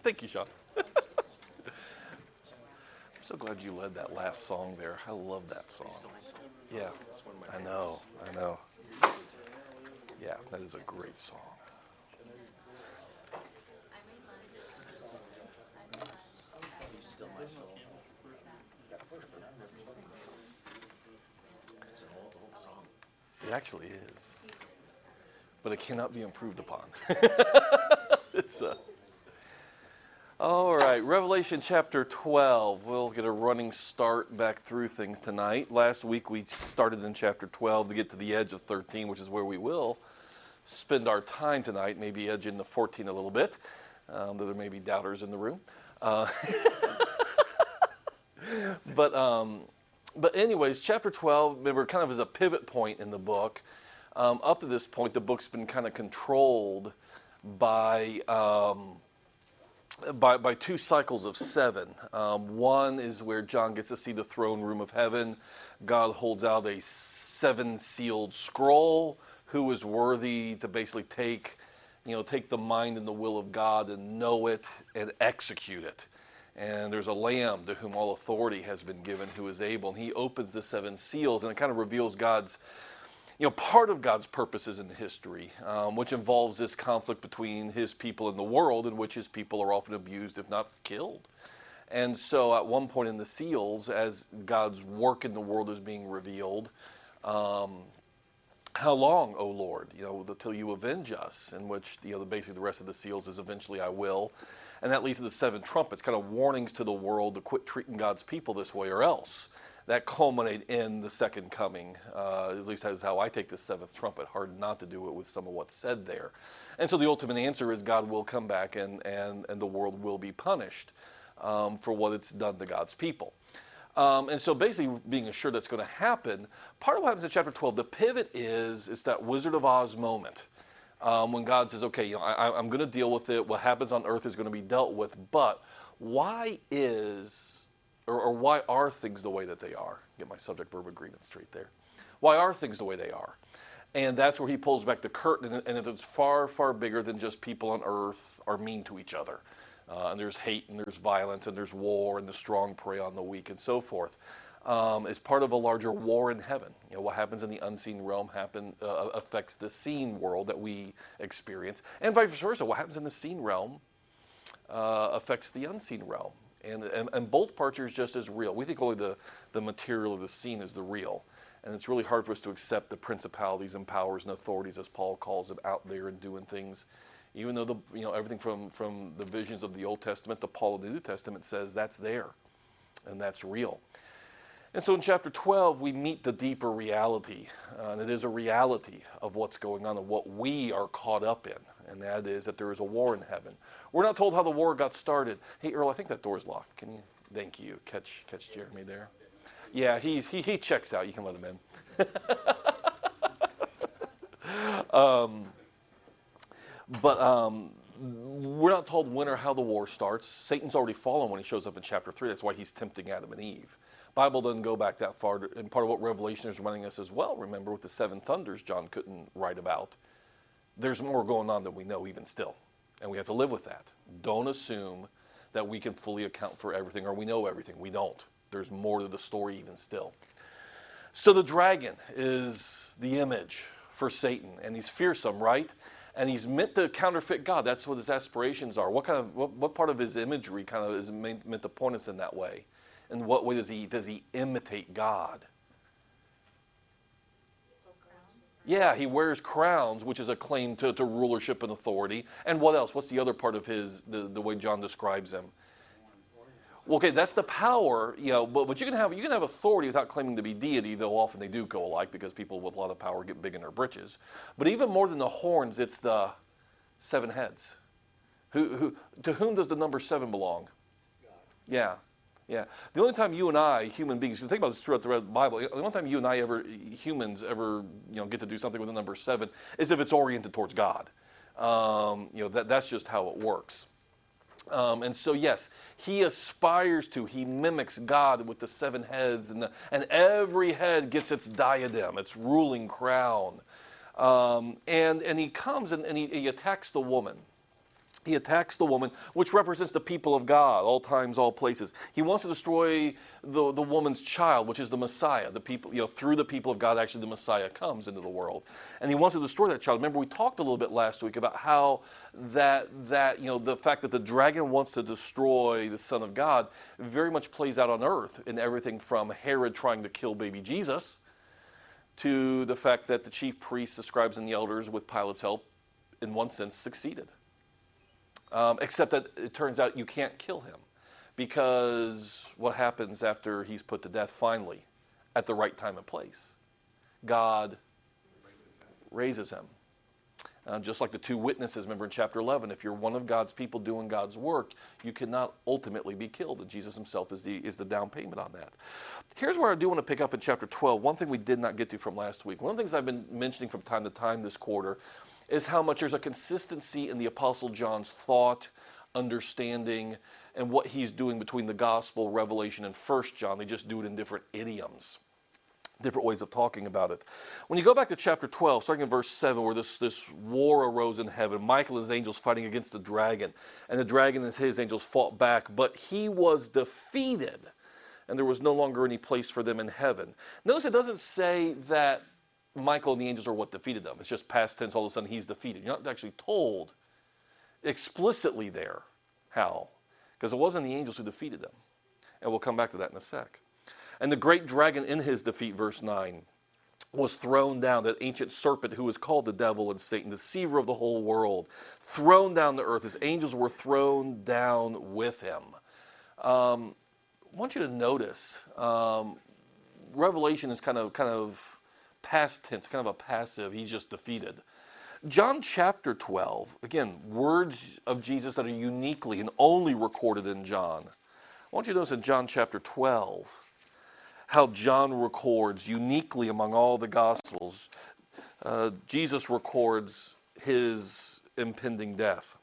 Thank you, Sean. I'm so glad you led that last song there. I love that song. Yeah, I know. Yeah, that is a great song. Still my soul. It actually is. But it cannot be improved upon. It's all right, Revelation chapter 12. We'll get a running start back through things tonight. Last week we started in chapter 12 to get to the edge of 13, which is where we will spend our time tonight, maybe edge into 14 a little bit, though there may be doubters in the room. But anyways, chapter 12, remember, kind of is a pivot point in the book. Up to this point, the book's been kind of controlled by two cycles of 7. One is where John gets to see the throne room of heaven. God holds out a 7-sealed scroll. Who is worthy to basically take the mind and the will of God and know it and execute it. And there's a Lamb to whom all authority has been given who is able. And he opens the 7 seals, and it kind of reveals God's, part of God's purposes in history, which involves this conflict between his people and the world, in which his people are often abused, if not killed. And so at one point in the seals, as God's work in the world is being revealed, how long, O Lord, until you avenge us? In which, basically the rest of the seals is eventually I will. And that leads to the 7 trumpets, kind of warnings to the world to quit treating God's people this way or else. That culminate in the second coming, at least that's how I take the 7th trumpet. Hard not to do it with some of what's said there. And so the ultimate answer is God will come back and the world will be punished for what it's done to God's people. And so basically being assured that's going to happen, part of what happens in chapter 12, the pivot it's that Wizard of Oz moment. When God says, okay, I'm going to deal with it. What happens on earth is going to be dealt with. But why are things the way that they are? Get my subject-verb agreement straight there. Why are things the way they are? And that's where he pulls back the curtain, and it's far, far bigger than just people on earth are mean to each other. And there's hate, and there's violence, and there's war, and the strong prey on the weak, and so forth. It's part of a larger war in heaven. What happens in the unseen realm affects the seen world that we experience, and vice versa. What happens in the seen realm affects the unseen realm, and both parts are just as real. We think only the material of the seen is the real, and it's really hard for us to accept the principalities and powers and authorities, as Paul calls them, out there and doing things. Even though everything from the visions of the Old Testament to Paul of the New Testament says that's there, and that's real. And so in chapter 12, we meet the deeper reality, and it is a reality of what's going on and what we are caught up in, and that is that there is a war in heaven. We're not told how the war got started. Hey, Earl, I think that door's locked. Can you? Thank you. Catch Jeremy there. Yeah, he checks out. You can let him in. But we're not told when or how the war starts. Satan's already fallen when he shows up in chapter 3. That's why he's tempting Adam and Eve. Bible doesn't go back that far, and part of what Revelation is reminding us as well, remember, with the 7 thunders John couldn't write about, there's more going on than we know even still, and we have to live with that. Don't assume that we can fully account for everything or we know everything. We don't. There's more to the story even still. So the dragon is the image for Satan, and he's fearsome, right? And he's meant to counterfeit God. That's what his aspirations are. What part of his imagery kind of is meant to point us in that way? In what way does he imitate God? Yeah, he wears crowns, which is a claim to rulership and authority. And what else? What's the other part of the way John describes him? Well, okay, that's the power, but you can have authority without claiming to be deity, though often they do go alike because people with a lot of power get big in their britches. But even more than the horns, it's the 7 heads. To whom does the number 7 belong? God. Yeah. The only time you and I, human beings, you think about this throughout the Bible, the only time you and I humans ever get to do something with the number 7 is if it's oriented towards God. That's just how it works. And so, yes, he mimics God with the 7 heads, and every head gets its diadem, its ruling crown. And he comes and he attacks the woman. He attacks the woman, which represents the people of God, all times, all places. He wants to destroy the woman's child, which is the Messiah. The people, through the people of God, actually the Messiah comes into the world. And he wants to destroy that child. Remember, we talked a little bit last week about how the fact that the dragon wants to destroy the Son of God very much plays out on earth in everything from Herod trying to kill baby Jesus to the fact that the chief priests, the scribes, and the elders, with Pilate's help, in one sense, succeeded. Except that it turns out you can't kill him, because what happens after he's put to death finally, at the right time and place? God raises him. Just like the two witnesses, remember in chapter 11, if you're one of God's people doing God's work, you cannot ultimately be killed. And Jesus himself is the down payment on that. Here's where I do want to pick up in chapter 12. One thing we did not get to from last week. One of the things I've been mentioning from time to time this quarter is how much there's a consistency in the Apostle John's thought, understanding, and what he's doing between the Gospel, Revelation, and 1 John. They just do it in different idioms, different ways of talking about it. When you go back to chapter 12, starting in verse 7, where this war arose in heaven, Michael and his angels fighting against the dragon, and the dragon and his angels fought back, but he was defeated, and there was no longer any place for them in heaven. Notice it doesn't say that Michael and the angels are what defeated them. It's just past tense, all of a sudden he's defeated. You're not actually told explicitly there how, because it wasn't the angels who defeated them. And we'll come back to that in a sec. And the great dragon in his defeat, verse 9, was thrown down, that ancient serpent who is called the devil and Satan, deceiver of the whole world, thrown down to earth. His angels were thrown down with him. I want you to notice, Revelation is kind of past tense, kind of a passive, he's just defeated. John chapter 12, again, words of Jesus that are uniquely and only recorded in John. I want you to notice in John chapter 12, how John records uniquely among all the Gospels, Jesus records his impending death.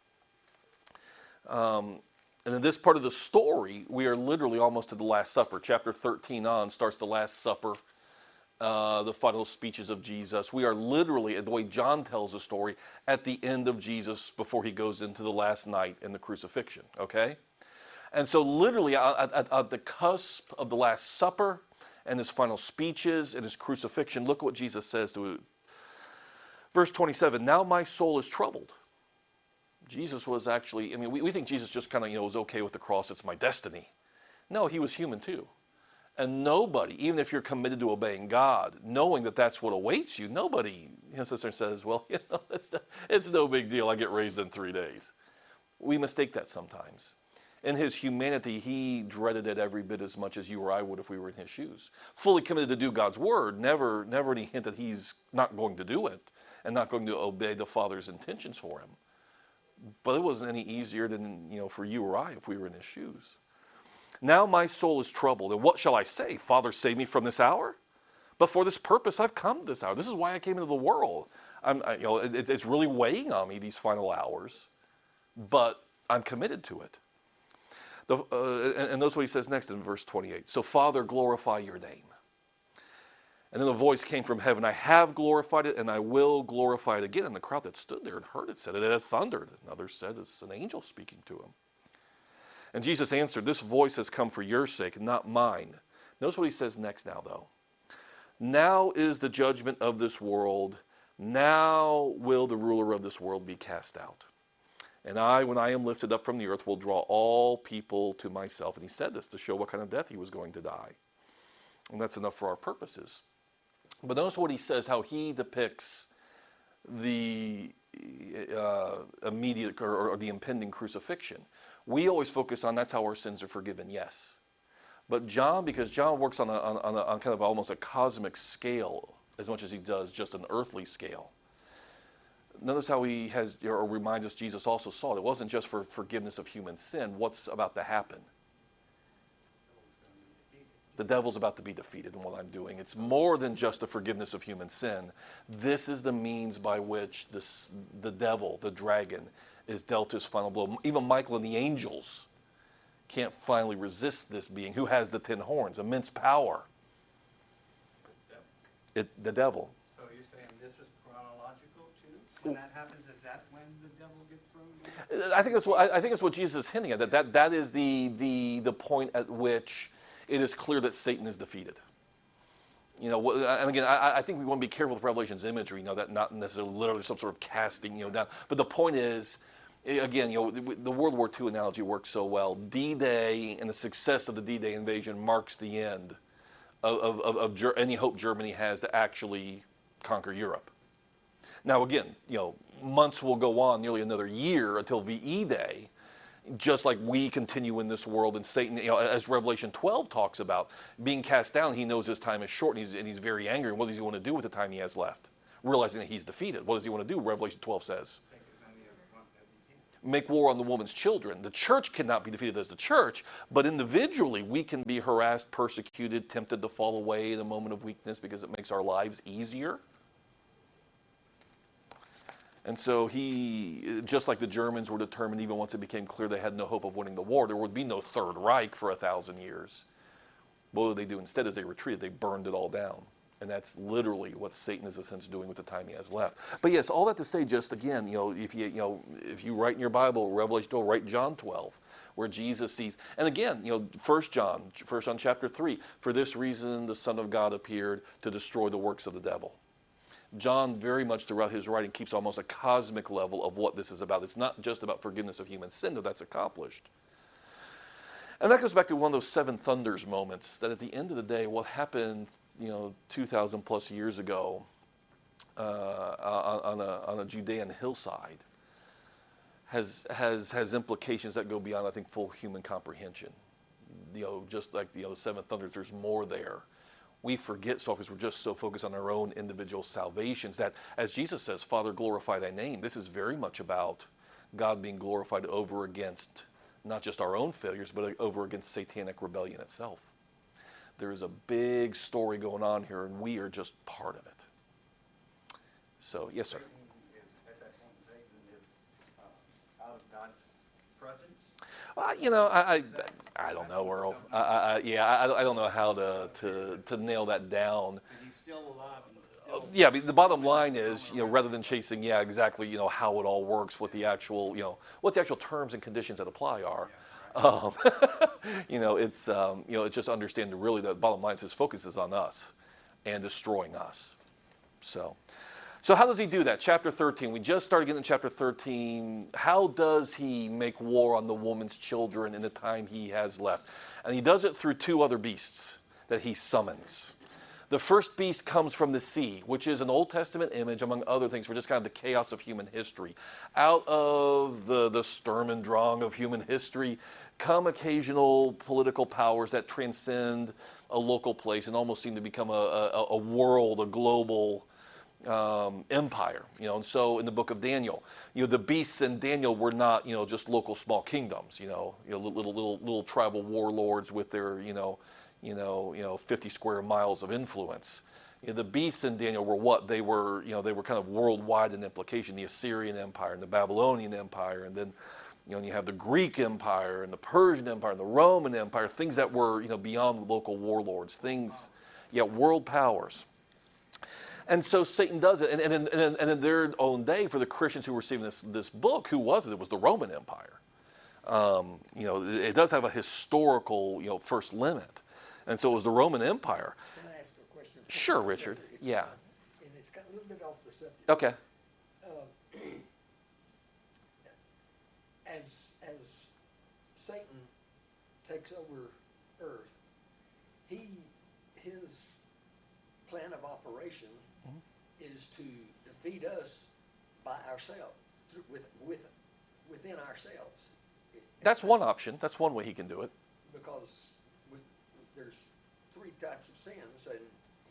And in this part of the story, we are literally almost to the Last Supper. Chapter 13 on starts the Last Supper, the final speeches of Jesus. We are literally, the way John tells the story, at the end of Jesus before he goes into the last night in the crucifixion, okay? And so literally at the cusp of the Last Supper and his final speeches and his crucifixion, look at what Jesus says to it. Verse 27, now my soul is troubled. Jesus was actually, we think Jesus just kind of, was okay with the cross, it's my destiny. No, he was human too. And nobody, even if you're committed to obeying God, knowing that that's what awaits you, nobody sits there and says, well, it's no big deal, I get raised in 3 days. We mistake that sometimes. In his humanity, he dreaded it every bit as much as you or I would if we were in his shoes. Fully committed to do God's word, never any hint that he's not going to do it and not going to obey the Father's intentions for him. But it wasn't any easier than, for you or I if we were in his shoes. Now my soul is troubled, and what shall I say? Father, save me from this hour? But for this purpose I've come to this hour. This is why I came into the world. It's really weighing on me, these final hours, but I'm committed to it. And notice what he says next in verse 28. So Father, glorify your name. And then a voice came from heaven, I have glorified it, and I will glorify it again. And the crowd that stood there and heard it said it had thundered. And others said it's an angel speaking to him. And Jesus answered, this voice has come for your sake, not mine. Notice what he says next now, though. Now is the judgment of this world. Now will the ruler of this world be cast out. And I, when I am lifted up from the earth, will draw all people to myself. And he said this to show what kind of death he was going to die. And that's enough for our purposes. But notice what he says, how he depicts the immediate or the impending crucifixion. We always focus on that's how our sins are forgiven, yes. But John, because John works on kind of almost a cosmic scale as much as he does just an earthly scale. Notice how he has, or reminds us Jesus also saw it. It wasn't just for forgiveness of human sin. What's about to happen? The devil's about to be defeated in what I'm doing. It's more than just the forgiveness of human sin. This is the means by which the devil, the dragon, is dealt his final blow. Even Michael and the angels can't finally resist this being who has the 10 horns, immense power. The devil. So you're saying this is chronological too? When that happens, is that when the devil gets thrown down? I think that's what Jesus is hinting at. That is the point at which it is clear that Satan is defeated. You know, and again, I think we want to be careful with Revelation's imagery. You know, that not necessarily literally some sort of casting, you know, down. But the point is, again, you know, the World War II analogy works so well. D-Day and the success of the D-Day invasion marks the end of any hope Germany has to actually conquer Europe. Now, again, you know, months will go on, nearly another year until VE Day, just like we continue in this world. And Satan, you know, as Revelation 12 talks about, being cast down, he knows his time is short, and he's very angry. And what does he want to do with the time he has left? Realizing that he's defeated. What does he want to do? Revelation 12 says, make war on the woman's children. The church cannot be defeated as the church, but individually we can be harassed, persecuted, tempted to fall away in a moment of weakness because it makes our lives easier. And so he, just like the Germans were determined, even once it became clear they had no hope of winning the war, there would be no Third Reich for 1,000 years. What did they do instead? As they retreated, they burned it all down. And that's literally what Satan is, in a sense, doing with the time he has left. But yes, all that to say, just again, you know, if you write in your Bible, Revelation 12, write John 12, where Jesus sees, and again, you know, 1 John chapter 3, for this reason the Son of God appeared to destroy the works of the devil. John very much throughout his writing keeps almost a cosmic level of what this is about. It's not just about forgiveness of human sin, though that's accomplished. And that goes back to one of those seven thunders moments, that at the end of the day, what happened, you know, 2,000 plus years ago on a Judean hillside has implications that go beyond, I think, full human comprehension. You know, just like, you know, the seven thunders, there's more there. We forget so because we're just so focused on our own individual salvations that, as Jesus says, Father, glorify thy name. This is very much about God being glorified over against not just our own failures, but over against satanic rebellion itself. There is a big story going on here, and we are just part of it. So, yes, sir. At that point, Satan is out of God's presence? You know, I don't know, Earl. I don't know how to nail that down. Is he still alive? Yeah, but the bottom line is, you know, rather than chasing, yeah, exactly, you know, how it all works, what the actual, you know, what the actual terms and conditions that apply are. You know, it's just understanding really the bottom line is his focus is on us and destroying us. So how does he do that? Chapter 13. We just started getting to chapter 13. How does he make war on the woman's children in the time he has left? And he does it through two other beasts that he summons. The first beast comes from the sea, which is an Old Testament image, among other things, for just kind of the chaos of human history. Out of the Sturm und Drang of human history come occasional political powers that transcend a local place and almost seem to become a world, a global empire, you know. And so in the book of Daniel, you know, the beasts in Daniel were not, you know, just local small kingdoms, little tribal warlords with their, 50 square miles of influence. You know, the beasts in Daniel were what they were, you know, they were kind of worldwide in implication, the Assyrian Empire and the Babylonian Empire, and then, you know, and you have the Greek Empire and the Persian Empire and the Roman Empire, things that were, you know, beyond local warlords, things, world powers. And so Satan does it, and in their own day, for the Christians who were receiving this book, who was it? It was the Roman Empire. You know, it does have a historical, you know, first limit, and so it was the Roman Empire. Can I ask a question? Sure, Richard. Yeah. And it's got a little bit off the subject. Okay. As Satan takes over Earth, his plan of operation is to defeat us by ourselves, within ourselves. That's one option. That's one way he can do it. Because there's three types of sins, and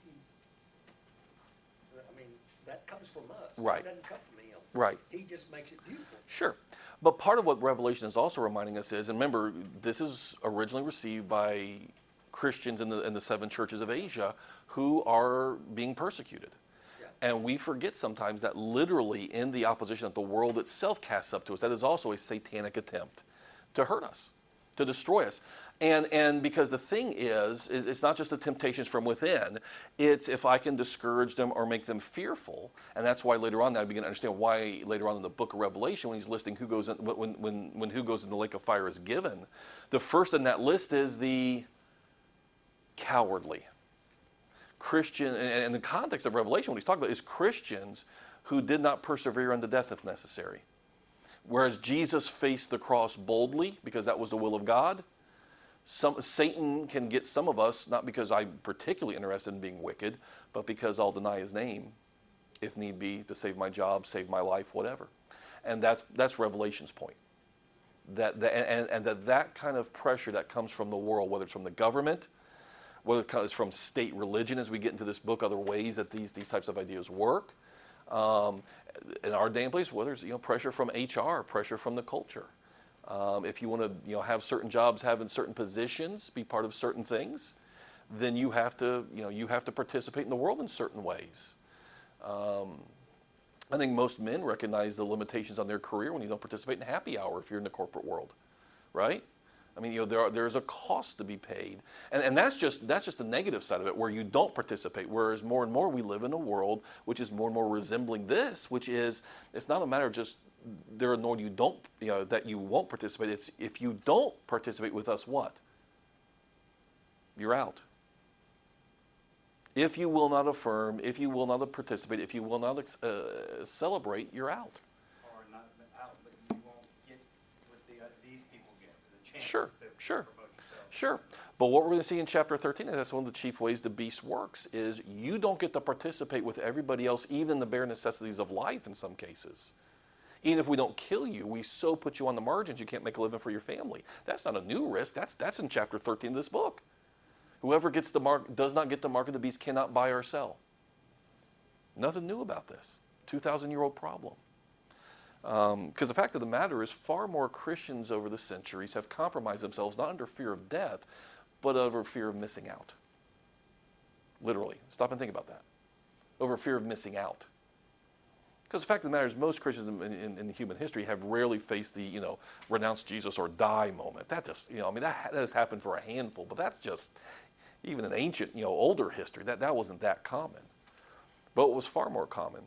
that comes from us. Right. It doesn't come from him. Right. He just makes it beautiful. Sure. But part of what Revelation is also reminding us is, and remember, this is originally received by Christians in the seven churches of Asia who are being persecuted. Yeah. And we forget sometimes that literally in the opposition that the world itself casts up to us, that is also a satanic attempt to hurt us, to destroy us. And because the thing is, it's not just the temptations from within, it's if I can discourage them or make them fearful. And that's why later on I begin to understand why later on in the book of Revelation, when he's listing who goes in, when who goes in the lake of fire is given, the first in that list is the cowardly. Christian, and the context of Revelation, what he's talking about is Christians who did not persevere unto death if necessary. Whereas Jesus faced the cross boldly because that was the will of God. Satan can get some of us, not because I'm particularly interested in being wicked, but because I'll deny his name, if need be, to save my job, save my life, whatever. And that's Revelation's point. That kind of pressure that comes from the world, whether it's from the government, whether it comes from state religion, as we get into this book, other ways that these types of ideas work. In our day and place, whether it's pressure from HR, pressure from the culture. If you want to have certain jobs, have in certain positions, be part of certain things, then you have to participate in the world in certain ways. I think most men recognize the limitations on their career when you don't participate in happy hour if you're in the corporate world, right? I mean, there's a cost to be paid, and that's just the negative side of it, where you don't participate. Whereas more and more we live in a world which is more and more resembling this, which is it's not a matter of just there nor you don't that you won't participate. It's if you don't participate with us, what? You're out. If you will not affirm, if you will not participate, if you will not celebrate, you're out. Or not out, but you won't get what these people get, the chance Sure, to sure. promote yourself. Sure. But what we're going to see in chapter 13, and that's one of the chief ways the beast works, is you don't get to participate with everybody else, even in the bare necessities of life in some cases. Even if we don't kill you, we so put you on the margins you can't make a living for your family. That's not a new risk. That's in chapter 13 of this book. Whoever gets the mark, does not get the mark of the beast cannot buy or sell. Nothing new about this. 2,000-year-old problem. Because the fact of the matter is far more Christians over the centuries have compromised themselves not under fear of death, but over fear of missing out. Literally. Stop and think about that. Over fear of missing out. Because the fact of the matter is most Christians in human history have rarely faced the, renounce Jesus or die moment. That just, that has happened for a handful, but that's just, even in ancient, older history, that wasn't that common. But what was far more common,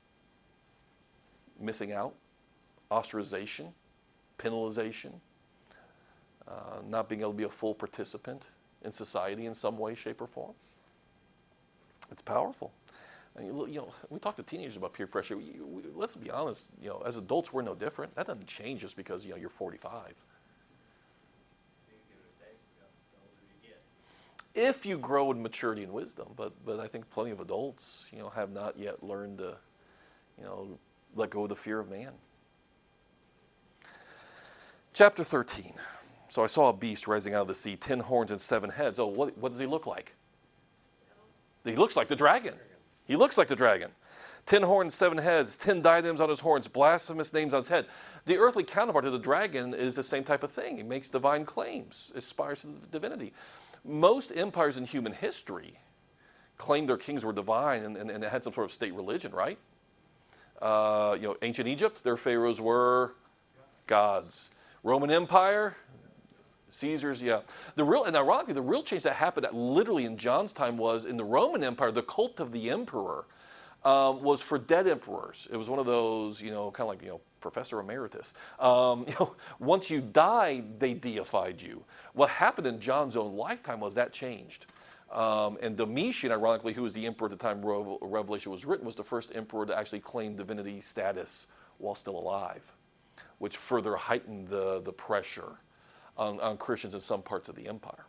missing out, ostracization, penalization, not being able to be a full participant in society in some way, shape, or form. It's powerful. We talk to teenagers about peer pressure. Let's be honest, as adults, we're no different. That doesn't change just because, you're 45. If you grow in maturity and wisdom, but I think plenty of adults, have not yet learned to, let go of the fear of man. Chapter 13. So I saw a beast rising out of the sea, 10 horns and 7 heads. Oh, what does he look like? He looks like the dragon. He looks like the dragon. 10 horns, 7 heads, 10 diadems on his horns, blasphemous names on his head. The earthly counterpart of the dragon is the same type of thing. He makes divine claims, aspires to divinity. Most empires in human history claimed their kings were divine and had some sort of state religion, right? Ancient Egypt, their pharaohs were gods. Roman Empire, Caesars, yeah. And ironically, the real change that happened literally in John's time was in the Roman Empire, the cult of the emperor was for dead emperors. It was one of those, kind of like, Professor Emeritus. Once you died, they deified you. What happened in John's own lifetime was that changed. And Domitian, ironically, who was the emperor at the time Revelation was written, was the first emperor to actually claim divinity status while still alive, which further heightened the pressure on Christians in some parts of the empire.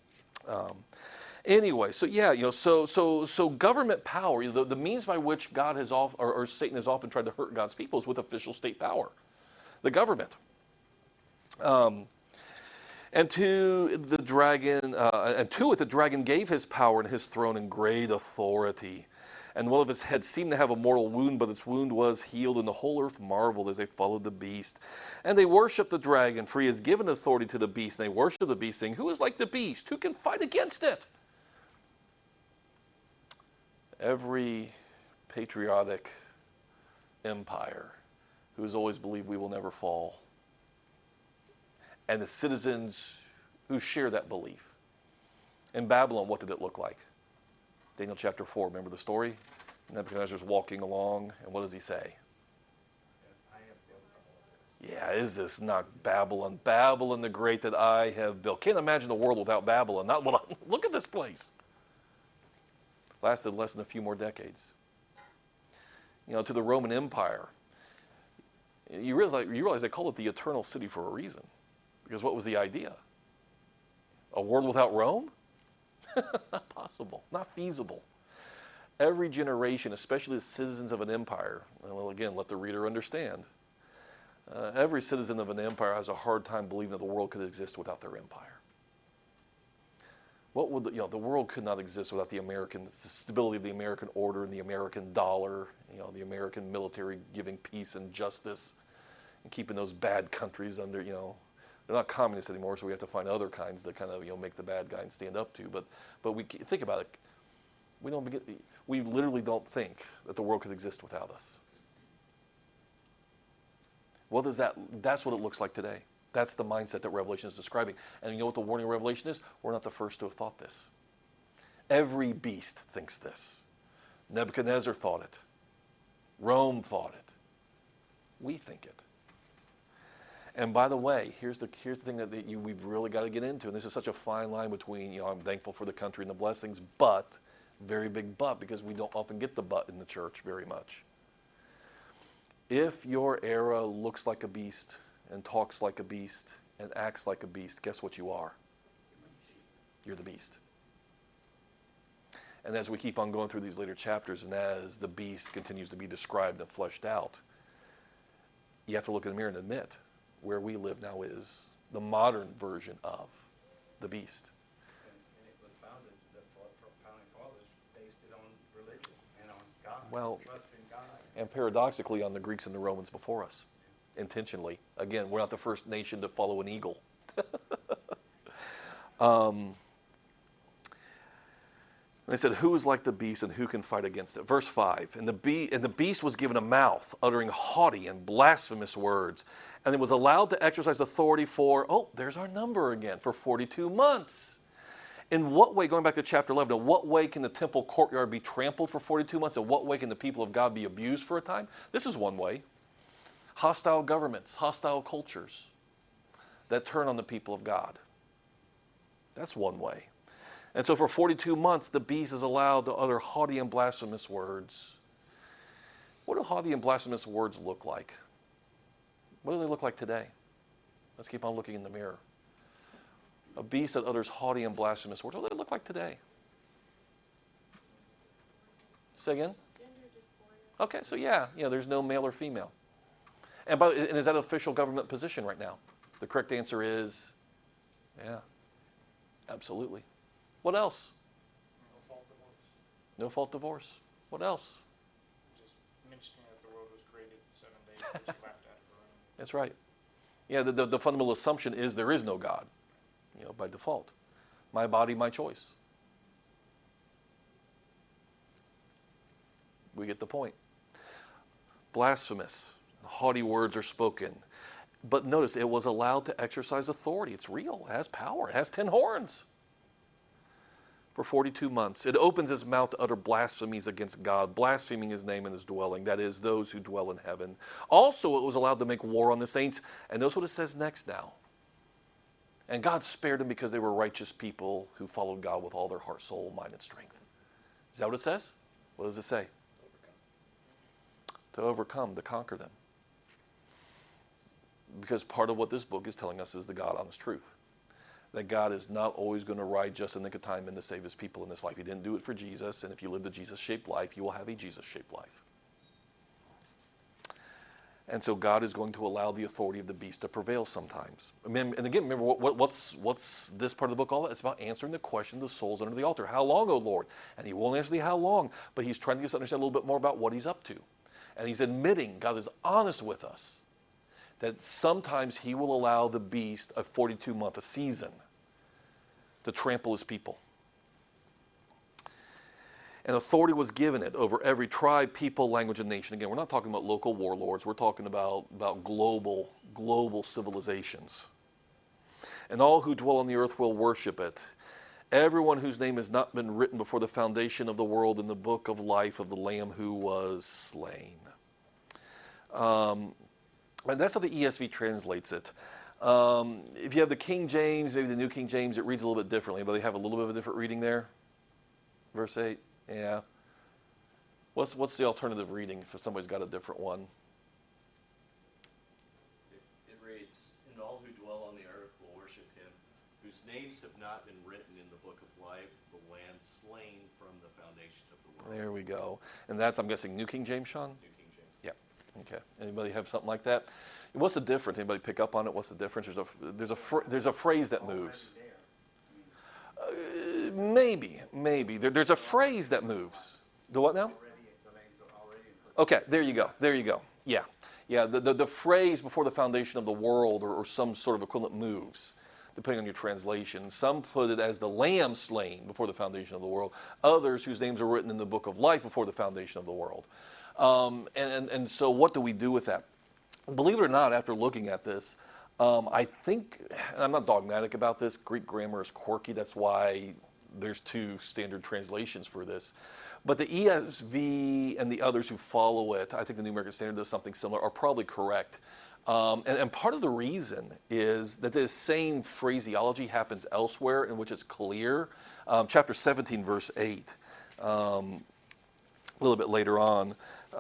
Anyway, so yeah, so government power, the means by which God has or Satan has often tried to hurt God's people is with official state power, the government. And to the dragon, the dragon gave his power and his throne and great authority. And one of his heads seemed to have a mortal wound, but its wound was healed, and the whole earth marveled as they followed the beast. And they worshiped the dragon, for he has given authority to the beast. And they worshiped the beast, saying, "Who is like the beast? Who can fight against it?" Every patriotic empire who has always believed we will never fall, and the citizens who share that belief. In Babylon, what did it look like? Daniel chapter 4, remember the story? Nebuchadnezzar's walking along, and what does he say? I have built all of Yeah, is this not Babylon? Babylon the great that I have built. Can't imagine a world without Babylon. Not what look at this place. Lasted less than a few more decades. You know, to the Roman Empire, you realize they call it the eternal city for a reason. Because what was the idea? A world without Rome? Not possible, not feasible. Every generation, especially the citizens of an empire, well, again, let the reader understand. Every citizen of an empire has a hard time believing that the world could exist without their empire. What would the world could not exist without the stability of the American order and the American dollar, the American military giving peace and justice and keeping those bad countries under, they're not communists anymore, so we have to find other kinds that kind of, make the bad guy and stand up to. But we think about it. We literally don't think that the world could exist without us. That's what it looks like today. That's the mindset that Revelation is describing. And you know what the warning of Revelation is? We're not the first to have thought this. Every beast thinks this. Nebuchadnezzar thought it. Rome thought it. We think it. And by the way, here's the thing that we've really got to get into, and this is such a fine line between, I'm thankful for the country and the blessings, but, very big but, because we don't often get the but in the church very much. If your era looks like a beast and talks like a beast and acts like a beast, guess what you are? You're the beast. And as we keep on going through these later chapters, and as the beast continues to be described and fleshed out, you have to look in the mirror and admit, where we live now is the modern version of the beast. And it was founded, the founding fathers based it on religion and on God, Well, trust in God. and paradoxically on the Greeks and the Romans before us, intentionally. Again, we're not the first nation to follow an eagle. And they said, who is like the beast and who can fight against it? Verse 5, and the beast was given a mouth, uttering haughty and blasphemous words, and it was allowed to exercise authority there's our number again, for 42 months. In what way, going back to chapter 11, in what way can the temple courtyard be trampled for 42 months? In what way can the people of God be abused for a time? This is one way. Hostile governments, hostile cultures that turn on the people of God. That's one way. And so for 42 months, the beast is allowed to utter haughty and blasphemous words. What do haughty and blasphemous words look like? What do they look like today? Let's keep on looking in the mirror. A beast that utters haughty and blasphemous words. What do they look like today? Say again? Okay, so there's no male or female. And is that an official government position right now? The correct answer is, yeah, absolutely. What else? No fault divorce. No fault divorce. What else? Just mentioning that the world was created in 7 days, which you laughed at. That's right. Yeah, the fundamental assumption is there is no God, by default. My body, my choice. We get the point. Blasphemous, haughty words are spoken. But notice, it was allowed to exercise authority. It's real. It has power. It has 10 horns. For 42 months. It opens its mouth to utter blasphemies against God, blaspheming his name and his dwelling, that is, those who dwell in heaven. Also, it was allowed to make war on the saints. And notice what it says next now. And God spared them because they were righteous people who followed God with all their heart, soul, mind, and strength. Is that what it says? What does it say? To overcome, to conquer them. Because part of what this book is telling us is the God honest truth. That God is not always going to ride just in the nick of time in to save his people in this life. He didn't do it for Jesus, and if you live the Jesus-shaped life, you will have a Jesus-shaped life. And so God is going to allow the authority of the beast to prevail sometimes. And again, remember, what's this part of the book all about? It's about answering the question of the souls under the altar. How long, O Lord? And he won't answer the how long, but he's trying to get us to understand a little bit more about what he's up to. And he's admitting, God is honest with us, that sometimes he will allow the beast a 42-month, a season, to trample his people. And authority was given it over every tribe, people, language, and nation. Again, we're not talking about local warlords. We're talking about global civilizations. and all who dwell on the earth will worship it. Everyone whose name has not been written before the foundation of the world in the book of life of the Lamb who was slain. And that's how the ESV translates it. If you have the King James, maybe the New King James, it reads a little bit differently, but they have a little bit of a different reading there. Verse 8, yeah. What's the alternative reading if somebody's got a different one? It reads, and all who dwell on the earth will worship him, whose names have not been written in the book of life, the Lamb slain from the foundation of the world. There we go. And that's, I'm guessing, New King James, Sean? New King James. Yeah. Okay. Anybody have something like that? What's the difference? Anybody pick up on it? What's the difference? There's a phrase that moves. Maybe. There's a phrase that moves. The what now? Okay, there you go. Yeah. The phrase before the foundation of the world or some sort of equivalent moves, depending on your translation. Some put it as the Lamb slain before the foundation of the world. Others whose names are written in the book of life before the foundation of the world. And so what do we do with that? Believe it or not, after looking at this, I think, and I'm not dogmatic about this, Greek grammar is quirky. That's why there's two standard translations for this. But the ESV and the others who follow it, I think the New American Standard does something similar, are probably correct. And part of the reason is that this same phraseology happens elsewhere in which it's clear. Chapter 17, verse 8, a little bit later on,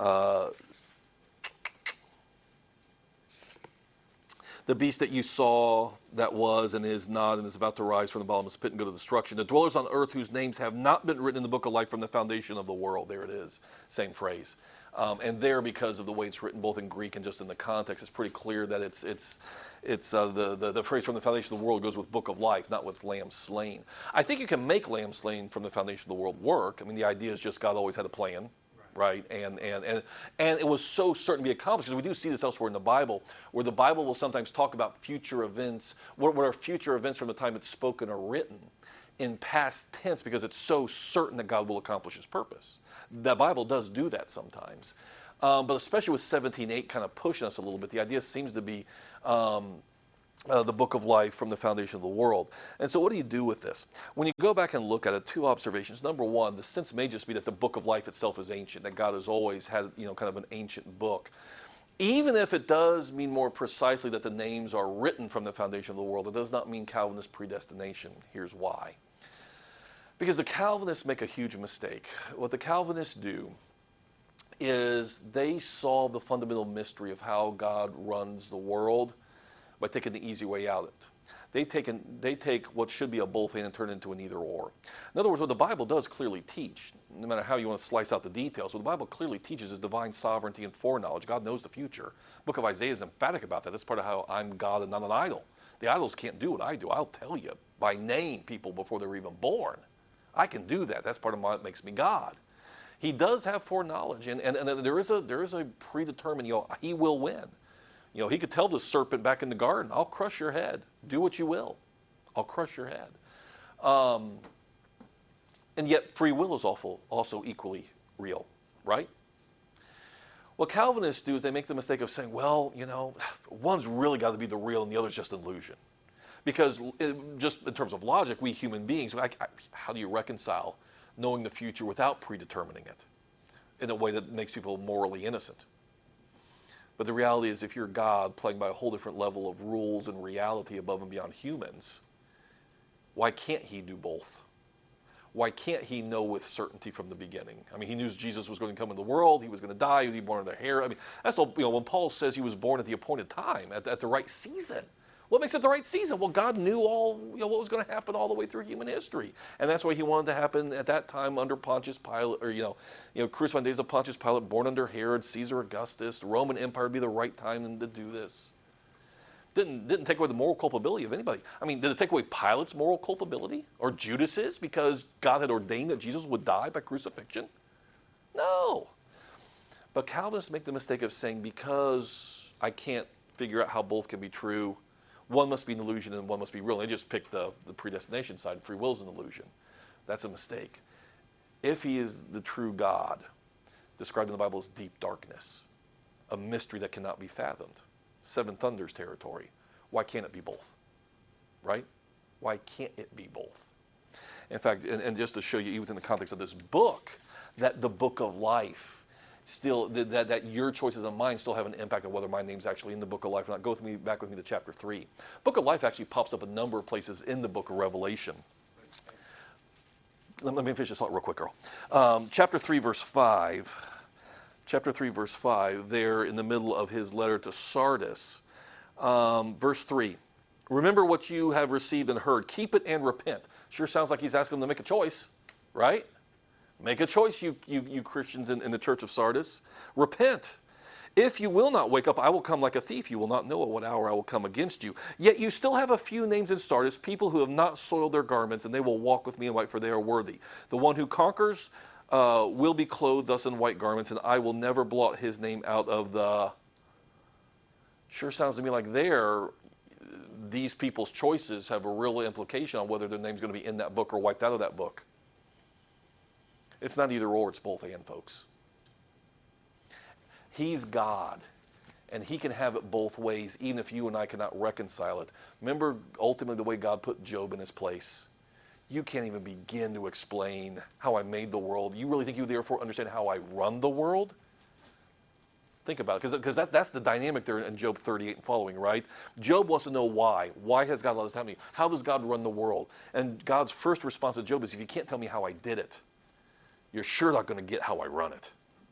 the beast that you saw that was and is not and is about to rise from the bottomless pit and go to destruction. The dwellers on earth whose names have not been written in the book of life from the foundation of the world. There it is, same phrase. And there, because of the way it's written both in Greek and just in the context, it's pretty clear that the phrase from the foundation of the world goes with book of life, not with lamb slain. I think you can make lamb slain from the foundation of the world work. I mean, the idea is just God always had a plan. Right, and it was so certain to be accomplished, because we do see this elsewhere in the Bible, where the Bible will sometimes talk about future events, what are future events from the time it's spoken or written, in past tense, because it's so certain that God will accomplish His purpose. The Bible does do that sometimes, but especially with 17:8 kind of pushing us a little bit, the idea seems to be the book of life from the foundation of the world. And so what do you do with this? When you go back and look at it, two observations. Number one, the sense may just be that the book of life itself is ancient, that God has always had, kind of an ancient book. Even if it does mean more precisely that the names are written from the foundation of the world, it does not mean Calvinist predestination. Here's why. Because the Calvinists make a huge mistake. What the Calvinists do is they solve the fundamental mystery of how God runs the world by taking the easy way out of it. They take what should be a both and turn it into an either or. In other words, what the Bible does clearly teach, no matter how you want to slice out the details, what the Bible clearly teaches is divine sovereignty and foreknowledge. God knows the future. The book of Isaiah is emphatic about that. That's part of how I'm God and not an idol. The idols can't do what I do. I'll tell you by name people before they're even born. I can do that. That's part of what makes me God. He does have foreknowledge, and there is a predetermined, he will win. He could tell the serpent back in the garden, I'll crush your head. Do what you will. I'll crush your head. And yet free will is also equally real, right? What Calvinists do is they make the mistake of saying, well, one's really got to be the real and the other's just an illusion. Because just in terms of logic, we human beings, how do you reconcile knowing the future without predetermining it in a way that makes people morally innocent? But the reality is, if you're God playing by a whole different level of rules and reality above and beyond humans, why can't He do both? Why can't He know with certainty from the beginning? I mean, He knew Jesus was going to come into the world, He was going to die, He would be born in their hair. I mean, that's all, when Paul says He was born at the appointed time, at the right season. What makes it the right season? Well, God knew all, what was going to happen all the way through human history. And that's why He wanted to happen at that time under Pontius Pilate, or, crucified days of Pontius Pilate, born under Herod, Caesar Augustus. The Roman Empire would be the right time to do this. Didn't take away the moral culpability of anybody. I mean, did it take away Pilate's moral culpability? Or Judas's, because God had ordained that Jesus would die by crucifixion? No. But Calvinists make the mistake of saying, because I can't figure out how both can be true, one must be an illusion and one must be real. They just pick the predestination side. Free will is an illusion. That's a mistake. If He is the true God, described in the Bible as deep darkness, a mystery that cannot be fathomed, seven thunders territory, why can't it be both? right? Why can't it be both? In fact, and just to show you, even within the context of this book, that the book of life, still, that your choices and mine still have an impact on whether my name's actually in the book of life or not. Go back with me to chapter 3. Book of life actually pops up a number of places in the book of Revelation. Let me finish this thought real quick, Earl. Chapter 3, verse 5. Chapter 3, verse 5, there in the middle of his letter to Sardis. Verse 3. Remember what you have received and heard. Keep it and repent. Sure sounds like he's asking them to make a choice, right? Make a choice, you Christians in the church of Sardis. Repent. If you will not wake up, I will come like a thief. You will not know at what hour I will come against you. Yet you still have a few names in Sardis, people who have not soiled their garments, and they will walk with me in white, for they are worthy. The one who conquers will be clothed thus in white garments, and I will never blot his name out of the... Sure sounds to me like these people's choices have a real implication on whether their name's going to be in that book or wiped out of that book. It's not either or, it's both and, folks. He's God, and he can have it both ways, even if you and I cannot reconcile it. Remember, ultimately, the way God put Job in his place. You can't even begin to explain how I made the world. You really think you therefore understand how I run the world? Think about it, because that's the dynamic there in Job 38 and following, right? Job wants to know why. Why has God allowed this to happen? How does God run the world? And God's first response to Job is, if you can't tell me how I did it, you're sure not going to get how I run it.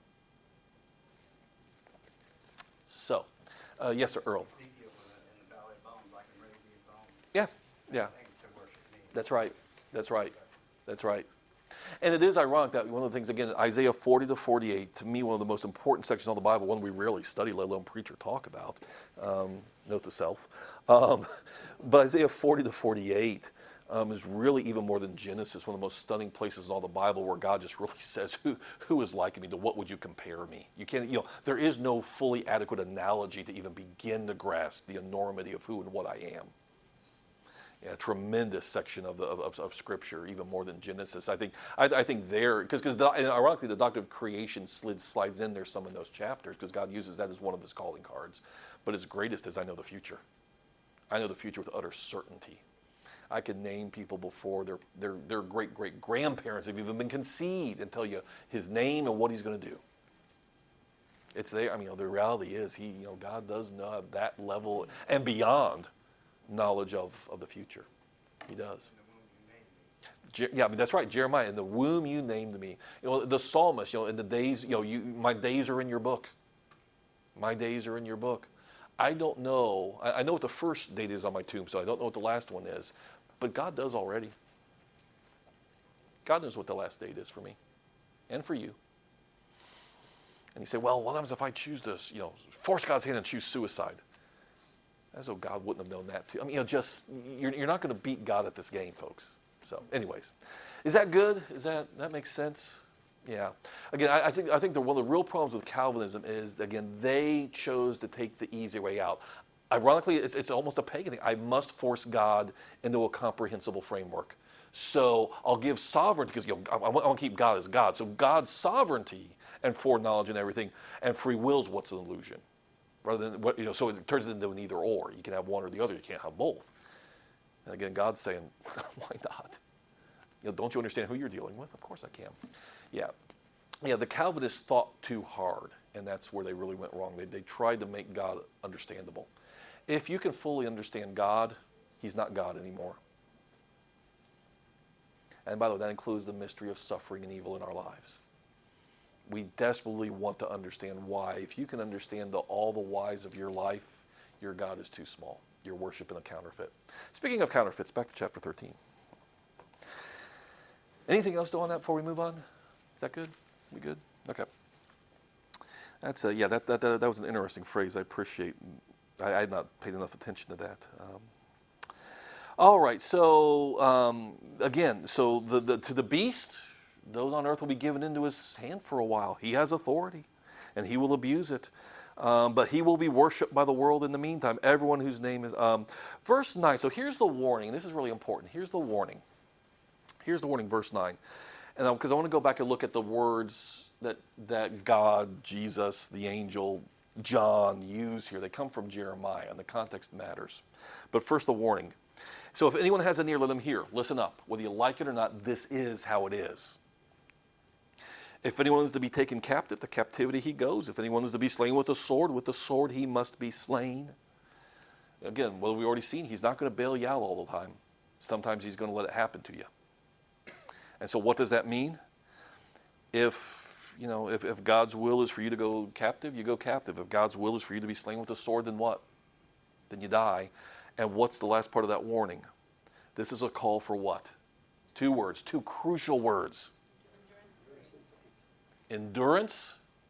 So, yes, sir, Earl. Ezekiel in the valley of bones, I can raise these bones. Yeah, yeah. Things to worship me. That's right. That's right. That's right. And it is ironic that one of the things, again, Isaiah 40 to 48, to me, one of the most important sections of the Bible, one we rarely study, let alone preach or talk about. Note to self. But Isaiah 40 to 48 is really, even more than Genesis, one of the most stunning places in all the Bible where God just really says, who is like me? To what would you compare me? You can't, there is no fully adequate analogy to even begin to grasp the enormity of who and what I am. Yeah, a tremendous section of Scripture, even more than Genesis. I think there, because ironically, the doctrine of creation slides in there some in those chapters, because God uses that as one of his calling cards. But his greatest is, I know the future. I know the future with utter certainty. I can name people before their great-great-grandparents have even been conceived and tell you his name and what he's going to do. It's there. I mean, the reality is, God does know that level and beyond knowledge of the future. He does. Yeah, I mean, that's right, Jeremiah. In the womb you named me. The psalmist. In the days. My days are in your book. My days are in your book. I don't know. I know what the first date is on my tombstone. I don't know what the last one is, but God does already. God knows what the last date is for me, and for you. And you say, well, what happens if I choose this? Force God's hand and choose suicide? As though God wouldn't have known that too. I mean, you're not going to beat God at this game, folks. So, anyways, is that good? That makes sense? Yeah. Again, I think one of the real problems with Calvinism is, again, they chose to take the easy way out. Ironically, it's almost a pagan thing. I must force God into a comprehensible framework. So I'll give sovereignty, because I want to keep God as God. So God's sovereignty and foreknowledge and everything, and free will is what's an illusion. Rather than so it turns it into an either or. You can have one or the other. You can't have both. And again, God's saying, why not? Don't you understand who you're dealing with? Of course I can. Yeah. The Calvinists thought too hard, and that's where they really went wrong. They tried to make God understandable. If you can fully understand God, he's not God anymore. And by the way, that includes the mystery of suffering and evil in our lives. We desperately want to understand why. If you can understand all the whys of your life, your God is too small. You're worshiping a counterfeit. Speaking of counterfeits, back to chapter 13. Anything else to on that before we move on? Is that good? We good? Okay. That's that was an interesting phrase. I appreciate. I had not paid enough attention to that. All right. So again, so to the beast, those on earth will be given into his hand for a while. He has authority, and he will abuse it. But he will be worshipped by the world in the meantime. Everyone whose name is... verse 9. So here's the warning. This is really important. Here's the warning. Here's the warning, verse 9. And because I want to go back and look at the words that God, Jesus, the angel, John use here. They come from Jeremiah, and the context matters. But first, the warning. So if anyone has an ear, let him hear. Listen up. Whether you like it or not, this is how it is. If anyone is to be taken captive, the captivity he goes. If anyone is to be slain with the sword he must be slain. Again, well, we've already seen he's not going to bail you out all the time. Sometimes he's going to let it happen to you. And so what does that mean? If God's will is for you to go captive, you go captive. If God's will is for you to be slain with the sword, then what? Then you die. And what's the last part of that warning? This is a call for what? 2 words, 2 crucial words. Endurance,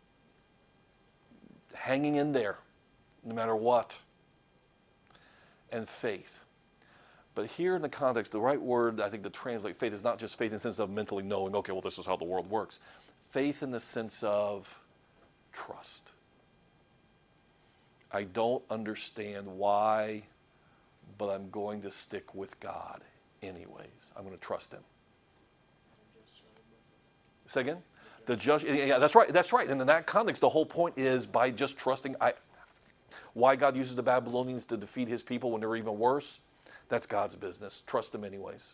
hanging in there, no matter what, and faith. But here in the context, the right word, I think, to translate faith is not just faith in the sense of mentally knowing, okay, well, this is how the world works. Faith in the sense of trust. I don't understand why, but I'm going to stick with God anyways. I'm going to trust him. Say again? The judge, yeah, that's right, that's right. And in that context, the whole point is by just trusting, why God uses the Babylonians to defeat his people when they're even worse, that's God's business. Trust him anyways.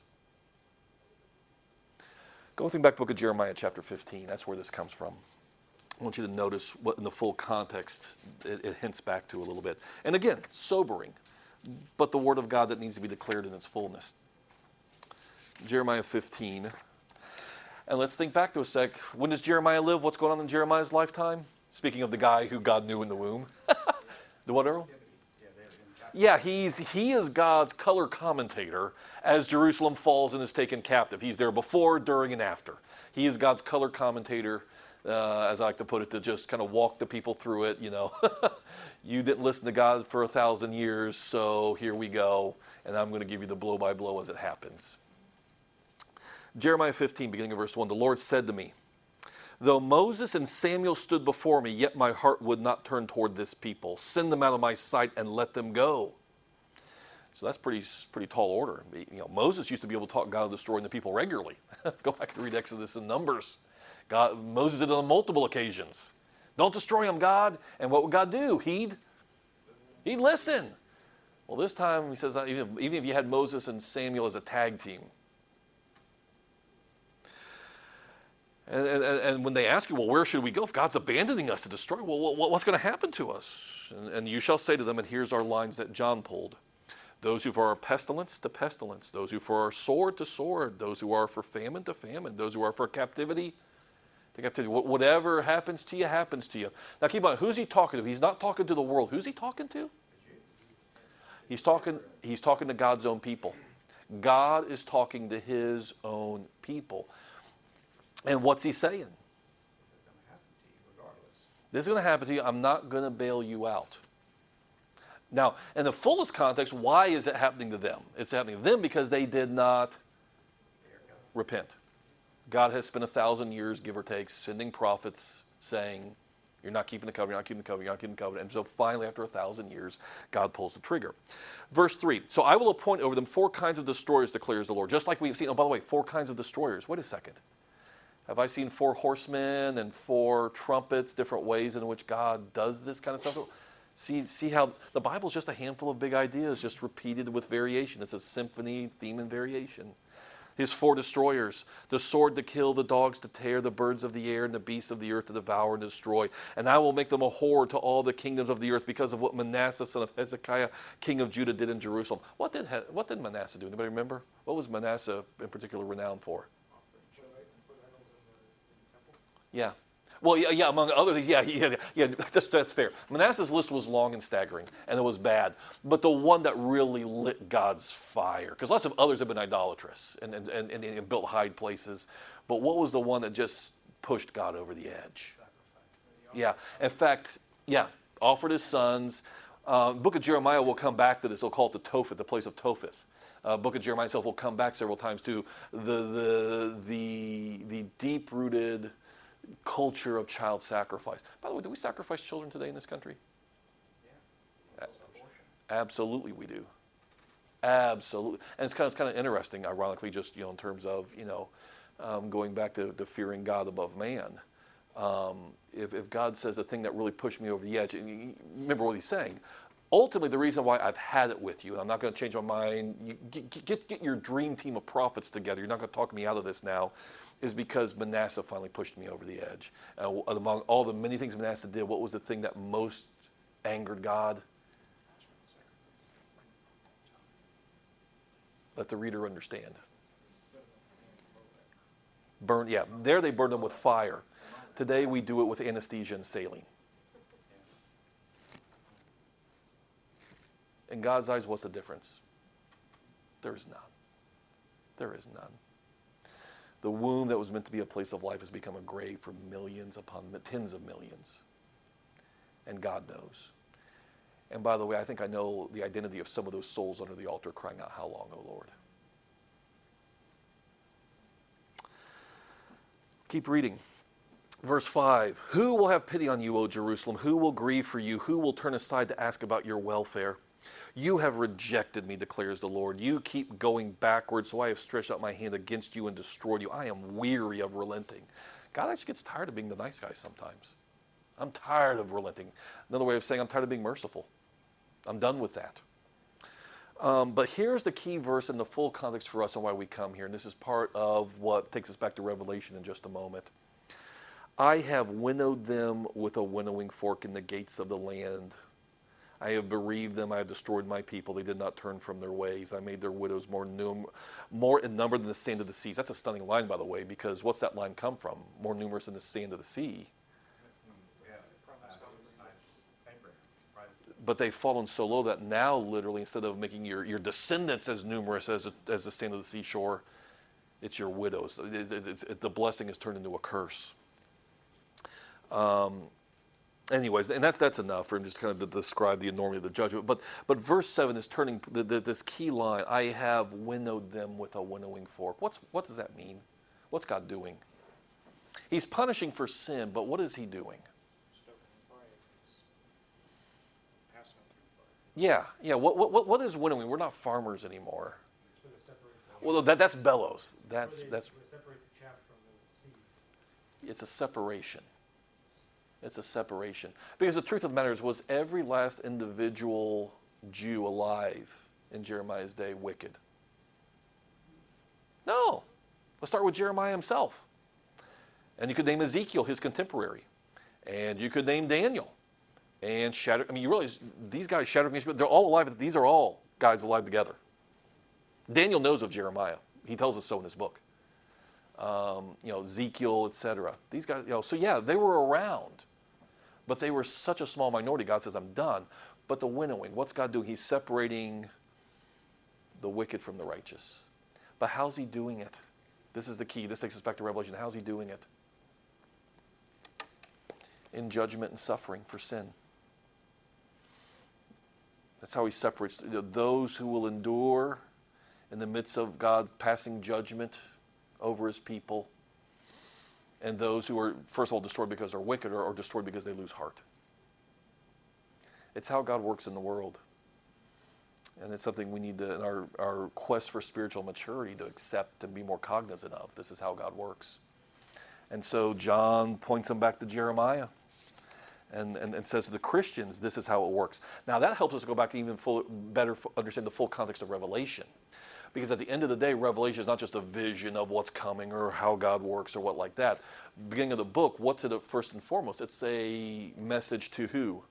Go back to the book of Jeremiah chapter 15. That's where this comes from. I want you to notice what in the full context it hints back to a little bit. And again, sobering, but the word of God that needs to be declared in its fullness. Jeremiah 15. And let's think back to a sec. When does Jeremiah live? What's going on in Jeremiah's lifetime? Speaking of the guy who God knew in the womb. The what, Earl? Yeah, he is God's color commentator as Jerusalem falls and is taken captive. He's there before, during, and after. He is God's color commentator, as I like to put it, to just kind of walk the people through it, You didn't listen to God for 1,000 years, so here we go, and I'm going to give you the blow by blow as it happens. Jeremiah 15, beginning of verse 1, the Lord said to me, though Moses and Samuel stood before me, yet my heart would not turn toward this people. Send them out of my sight and let them go. So that's pretty tall order. Moses used to be able to talk God into destroying the people regularly. Go back and read Exodus and Numbers. Moses did it on multiple occasions. Don't destroy them, God. And what would God do? He'd listen. Well, this time he says, even if you had Moses and Samuel as a tag team. And when they ask you, well, where should we go? If God's abandoning us to destroy, well, what's going to happen to us? And you shall say to them, and here's our lines that John pulled. Those who are pestilence to pestilence. Those who are sword to sword. Those who are for famine to famine. Those who are for captivity to captivity. Whatever happens to you, happens to you. Now keep in mind, who's he talking to? He's not talking to the world. Who's he talking to? He's talking to God's own people. God is talking to his own people. And what's he saying? This is going to happen to you. I'm not going to bail you out. Now, in the fullest context, why is it happening to them? It's happening to them because they did not repent. God has spent 1,000 years, give or take, sending prophets saying, you're not keeping the covenant, you're not keeping the covenant, you're not keeping the covenant. And so finally, after 1,000 years, God pulls the trigger. Verse 3, so I will appoint over them 4 kinds of destroyers, declares the Lord. Just like we've seen, oh, by the way, 4 kinds of destroyers. Wait a second. Have I seen 4 horsemen and 4 trumpets, different ways in which God does this kind of stuff? See how the Bible's just a handful of big ideas, just repeated with variation. It's a symphony, theme, and variation. His 4 destroyers, the sword to kill, the dogs to tear, the birds of the air, and the beasts of the earth to devour and destroy. And I will make them a horror to all the kingdoms of the earth because of what Manasseh, son of Hezekiah, king of Judah, did in Jerusalem. What did Manasseh do? Anybody remember? What was Manasseh in particular renowned for? Yeah. Well, yeah, among other things, yeah, that's fair. Manasseh's list was long and staggering, and it was bad. But the one that really lit God's fire, because lots of others have been idolatrous and built high places, but what was the one that just pushed God over the edge? Yeah, in fact, offered his sons. Book of Jeremiah will come back to this. They'll call it the Topheth, the place of Topheth. Book of Jeremiah itself will come back several times to the deep-rooted culture of child sacrifice. By the way, do we sacrifice children today in this country? Yeah. Absolutely we do. Absolutely. And it's kind of interesting, ironically, just in terms of, going back to fearing God above man. If God says the thing that really pushed me over the edge, and remember what he's saying, Ultimately, the reason why I've had it with you, and I'm not going to change my mind, you get your dream team of prophets together. You're not going to talk me out of this now, is because Manasseh finally pushed me over the edge. Among all the many things Manasseh did, what was the thing that most angered God? Let the reader understand. There they burned them with fire. Today we do it with anesthesia and saline. In God's eyes, what's the difference? There is none. There is none. The womb that was meant to be a place of life has become a grave for millions upon tens of millions. And God knows. And by the way, I think I know the identity of some of those souls under the altar crying out, how long, O Lord? Keep reading. Verse 5, who will have pity on you, O Jerusalem? Who will grieve for you? Who will turn aside to ask about your welfare? You have rejected me, declares the Lord. You keep going backwards, so I have stretched out my hand against you and destroyed you. I am weary of relenting. God actually gets tired of being the nice guy sometimes. I'm tired of relenting. Another way of saying I'm tired of being merciful. I'm done with that. But here's the key verse in the full context for us and why we come here. And this is part of what takes us back to Revelation in just a moment. I have winnowed them with a winnowing fork in the gates of the land. I have bereaved them. I have destroyed my people. They did not turn from their ways. I made their widows more in number than the sand of the seas. That's a stunning line, by the way, because what's that line come from? More numerous than the sand of the sea. But they've fallen so low that now, literally, instead of making your descendants as numerous as the sand of the seashore, it's your widows. The blessing is turned into a curse. Anyways, and that's enough for him just kind of to describe the enormity of the judgment. But verse 7 is turning this key line. I have winnowed them with a winnowing fork. What does that mean? What's God doing? He's punishing for sin, but what is he doing? Yeah. What is winnowing? We're not farmers anymore. Well, that's bellows. That's it's a separation. It's a separation. Because the truth of the matter is, was every last individual Jew alive in Jeremiah's day wicked? No. Let's start with Jeremiah himself. And you could name Ezekiel, his contemporary. And you could name Daniel. And Shadrach. I mean, you realize these guys, Shadrach, Meshach, they're all alive. These are all guys alive together. Daniel knows of Jeremiah. He tells us so in his book. Ezekiel, etc. These guys, so yeah, they were around. But they were such a small minority. God says, I'm done. But the winnowing, what's God doing? He's separating the wicked from the righteous. But how's he doing it? This is the key. This takes us back to Revelation. How's he doing it? In judgment and suffering for sin. That's how he separates those who will endure in the midst of God passing judgment over his people, and those who are, first of all, destroyed because they're wicked or destroyed because they lose heart. It's how God works in the world. And it's something we need to, in our quest for spiritual maturity, to accept and be more cognizant of. This is how God works. And so John points them back to Jeremiah and says to the Christians, this is how it works. Now that helps us go back and even better understand the full context of Revelation. Because at the end of the day, Revelation is not just a vision of what's coming or how God works or what like that. Beginning of the book, what's it first and foremost? It's a message to who?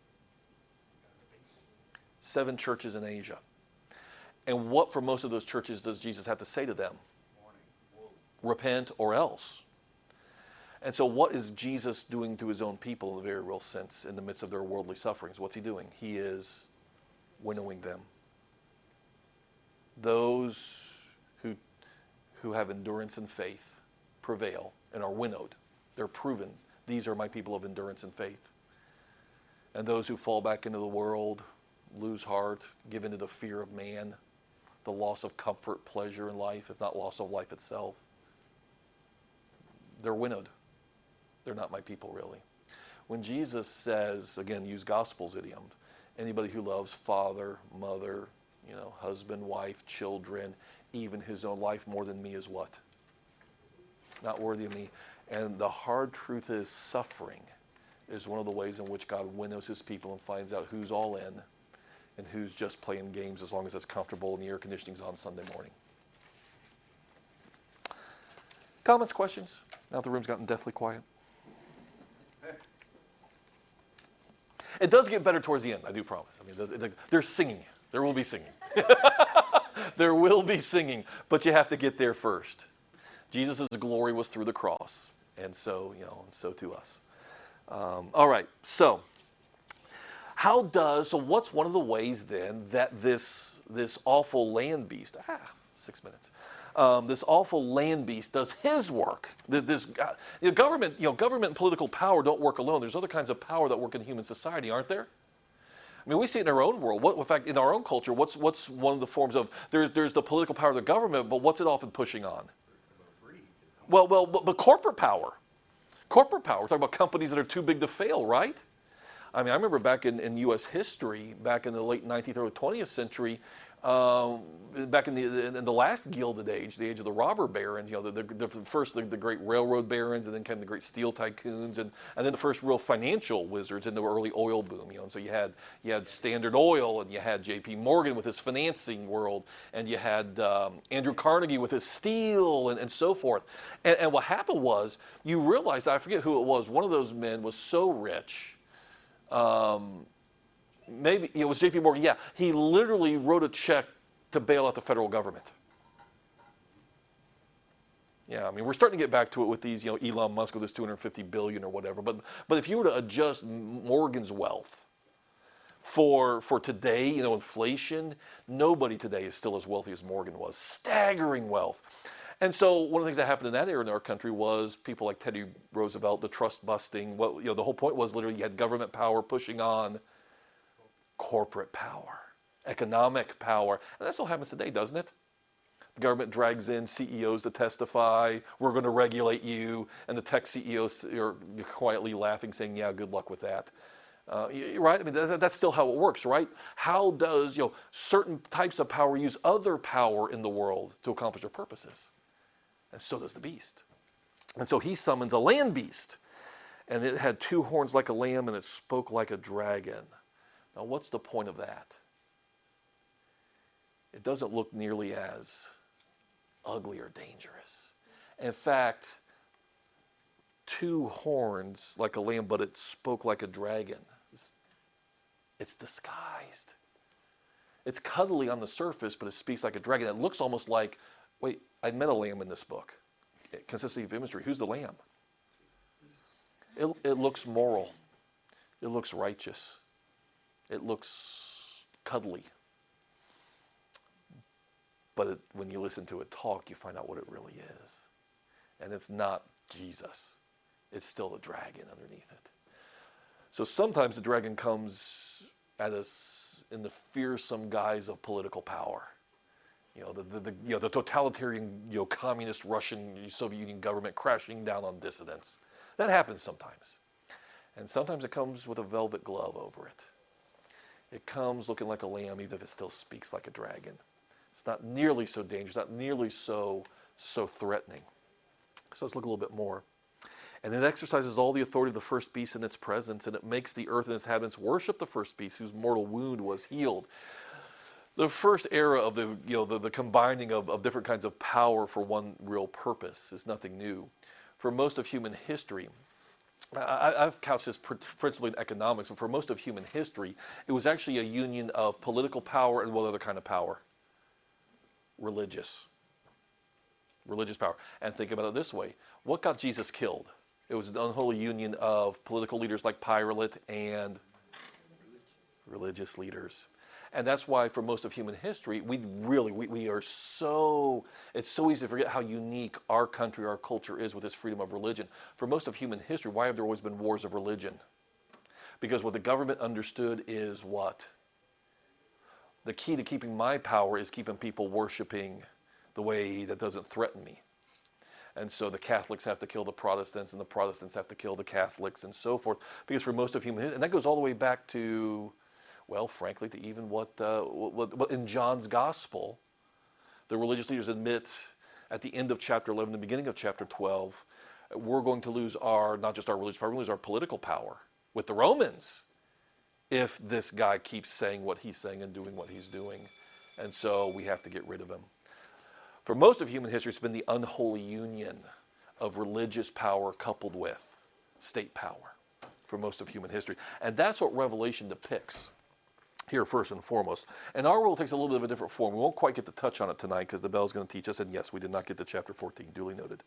7 churches in Asia. And what for most of those churches does Jesus have to say to them? Repent or else. And so what is Jesus doing to his own people in a very real sense in the midst of their worldly sufferings? What's he doing? He is winnowing them. Those who have endurance and faith prevail and are winnowed. They're proven. These are my people of endurance and faith. And those who fall back into the world, lose heart, give into the fear of man, the loss of comfort, pleasure in life, if not loss of life itself, they're winnowed. They're not my people, really. When Jesus says, again, use Gospels idiom, anybody who loves father, mother, husband, wife, children, even his own life more than me is what? Not worthy of me. And the hard truth is suffering is one of the ways in which God winnows his people and finds out who's all in and who's just playing games as long as it's comfortable and the air conditioning's on Sunday morning. Comments, questions? Now that the room's gotten deathly quiet. It does get better towards the end, I do promise. I mean, there's singing. There will be singing. There will be singing, but you have to get there first. Jesus' glory was through the cross, and so, and so to us. All right, so what's one of the ways then that this awful land beast, 6 minutes, this awful land beast does his work? Government and political power don't work alone. There's other kinds of power that work in human society, aren't there? I mean, we see it in our own world. In fact, in our own culture, what's one of the forms of, there's the political power of the government, but what's it often pushing on? But corporate power. Corporate power. We're talking about companies that are too big to fail, right? I mean, I remember back in U.S. history, back in the late 19th or 20th century, back in the last Gilded Age, the age of the robber barons, first the great railroad barons, and then came the great steel tycoons, and then the first real financial wizards in the early oil boom. And so you had Standard Oil, and you had J.P. Morgan with his financing world, and you had Andrew Carnegie with his steel, and so forth. And what happened was, you realized, I forget who it was, one of those men was so rich. Maybe it was J.P. Morgan. Yeah, he literally wrote a check to bail out the federal government. Yeah, I mean, we're starting to get back to it with these, Elon Musk with his $250 billion or whatever. But if you were to adjust Morgan's wealth for today, inflation, nobody today is still as wealthy as Morgan was. Staggering wealth. And so one of the things that happened in that era in our country was people like Teddy Roosevelt, the trust busting. The whole point was literally you had government power pushing on corporate power, economic power. And that still happens today, doesn't it? The government drags in CEOs to testify. We're going to regulate you. And the tech CEOs are quietly laughing, saying, yeah, good luck with that. Right? I mean, that's still how it works, right? How does, certain types of power use other power in the world to accomplish their purposes? And so does the beast. And so he summons a land beast. And it had two horns like a lamb, and it spoke like a dragon. Now, what's the point of that? It doesn't look nearly as ugly or dangerous. In fact, two horns like a lamb, but it spoke like a dragon. It's disguised. It's cuddly on the surface, but it speaks like a dragon. It looks almost like, wait, I met a lamb in this book. Consistency of imagery. Who's the lamb? It looks moral. It looks righteous. It looks cuddly. But when you listen to it talk, you find out what it really is. And it's not Jesus. It's still the dragon underneath it. So sometimes the dragon comes at us in the fearsome guise of political power. The totalitarian, communist Russian Soviet Union government crashing down on dissidents. That happens sometimes. And sometimes it comes with a velvet glove over it. It comes looking like a lamb, even if it still speaks like a dragon. It's not nearly so dangerous, not nearly so threatening. So let's look a little bit more. And it exercises all the authority of the first beast in its presence, and it makes the earth and its inhabitants worship the first beast whose mortal wound was healed. The first era of the combining of different kinds of power for one real purpose is nothing new. For most of human history, I've couched this principally in economics, but for most of human history, it was actually a union of political power and what other kind of power? Religious power. And think about it this way. What got Jesus killed? It was an unholy union of political leaders like Pilate and religious leaders. And that's why for most of human history, it's so easy to forget how unique our country, our culture is with this freedom of religion. For most of human history, why have there always been wars of religion? Because what the government understood is what? The key to keeping my power is keeping people worshiping the way that doesn't threaten me. And so the Catholics have to kill the Protestants, and the Protestants have to kill the Catholics, and so forth. Because for most of human history, and that goes all the way back to, well, frankly, to even what in John's Gospel, the religious leaders admit at the end of chapter 11, the beginning of chapter 12, we're going to lose not just our religious power, we're going to lose our political power with the Romans. if this guy keeps saying what he's saying and doing what he's doing. And so we have to get rid of him. For most of human history, it's been the unholy union of religious power coupled with state power for most of human history. And that's what Revelation depicts here first and foremost. And our world takes a little bit of a different form. We won't quite get to touch on it tonight because the bell's going to teach us. And yes, we did not get to chapter 14, duly noted.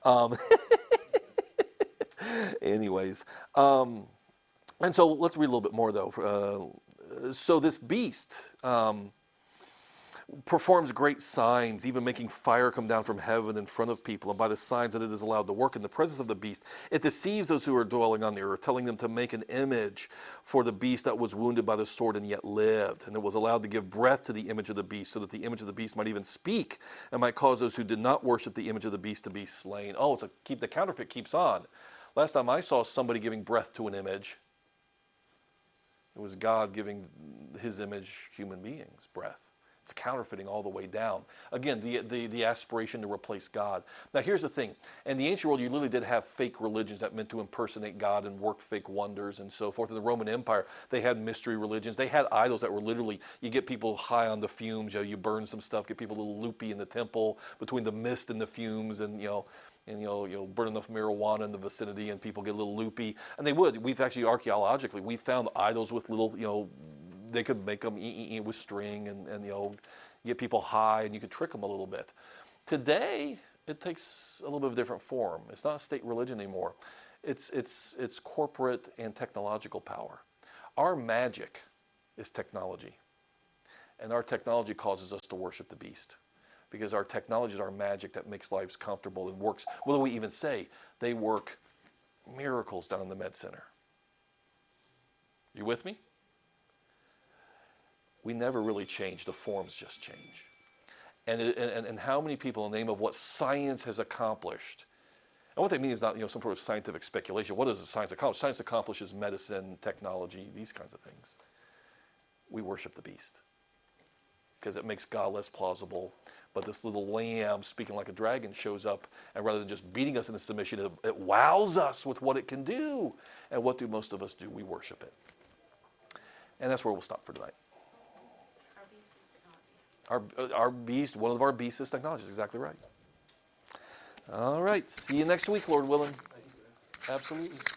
Anyways, and so let's read a little bit more though. So this beast performs great signs, even making fire come down from heaven in front of people, and by the signs that it is allowed to work in the presence of the beast, it deceives those who are dwelling on the earth, telling them to make an image for the beast that was wounded by the sword and yet lived, and it was allowed to give breath to the image of the beast, so that the image of the beast might even speak, and might cause those who did not worship the image of the beast to be slain. Oh, the counterfeit keeps on. Last time I saw somebody giving breath to an image, it was God giving his image, human beings, breath. It's counterfeiting all the way down. Again, the aspiration to replace God. Now here's the thing. In the ancient world, you literally did have fake religions that meant to impersonate God and work fake wonders and so forth. In the Roman Empire, they had mystery religions. They had idols that were literally, you get people high on the fumes, you burn some stuff, get people a little loopy in the temple between the mist and the fumes, and burn enough marijuana in the vicinity and people get a little loopy. And they would. We've actually, archaeologically, we found idols with little, they could make them with string and get people high, and you could trick them a little bit. Today, it takes a little bit of a different form. It's not a state religion anymore. It's corporate and technological power. Our magic is technology. And our technology causes us to worship the beast. Because our technology is our magic that makes lives comfortable and works. What do we even say? They work miracles down in the med center. You with me? We never really change. The forms just change. And how many people, in the name of what science has accomplished, and what they mean is not some sort of scientific speculation. What does science accomplish? Science accomplishes medicine, technology, these kinds of things. We worship the beast because it makes God less plausible. But this little lamb speaking like a dragon shows up, and rather than just beating us into submission, it wows us with what it can do. And what do most of us do? We worship it. And that's where we'll stop for tonight. Our beast, one of our beasts is technology. Is exactly right. All right. See you next week, Lord willing. Absolutely.